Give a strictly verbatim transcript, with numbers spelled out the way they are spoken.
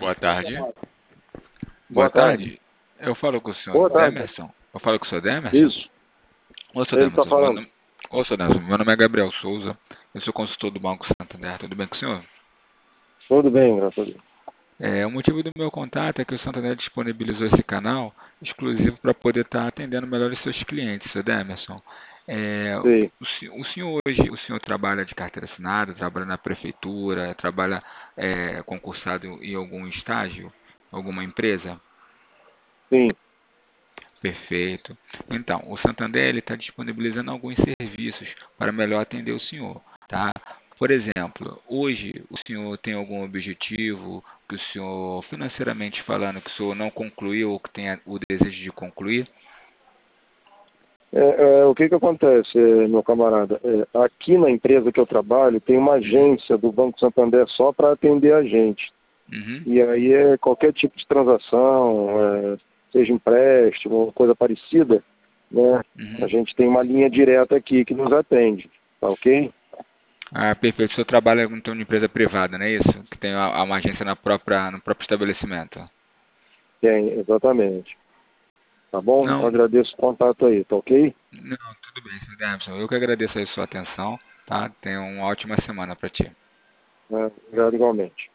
Boa tarde. Boa Boa tarde. tarde. Eu falo com o senhor Boa tarde. Demerson. Eu falo com o senhor Demerson? Isso. Ô, senhor Ele está Demerson, meu falando. nome... Ô, senhor Demerson, meu nome é Gabriel Souza. Eu sou consultor do Banco Santander. Tudo bem com o senhor? Tudo bem, graças a Deus. É, o motivo do meu contato é que o Santander disponibilizou esse canal exclusivo para poder estar atendendo melhor os seus clientes, senhor Demerson. É, Sei. o, se- o senhor hoje, o senhor trabalha de carteira assinada, trabalha na prefeitura, trabalha é, concursado em algum estágio, alguma empresa? Sim. Perfeito. Então, o Santander ele está disponibilizando alguns serviços para melhor atender o senhor, tá? Por exemplo, hoje o senhor tem algum objetivo que o senhor, financeiramente falando, que o senhor não concluiu ou que tenha o desejo de concluir? É, é, o que que acontece, é, meu camarada? É, aqui na empresa que eu trabalho, tem uma Uhum, agência do Banco Santander só para atender a gente. uhum, E aí é qualquer tipo de transação, é, seja empréstimo ou coisa parecida, né? A uhum. gente tem uma linha direta aqui que nos atende, tá ok? Ah, perfeito. O senhor trabalha então em empresa privada, não é isso? Que tem a- uma agência na própria, no próprio estabelecimento. Tem, exatamente. Tá bom? Eu Não, agradeço o contato aí, tá ok? não, tudo bem, senhor Demerson. Eu que agradeço a sua atenção, tá? Tenha uma ótima semana para ti. É, obrigado igualmente.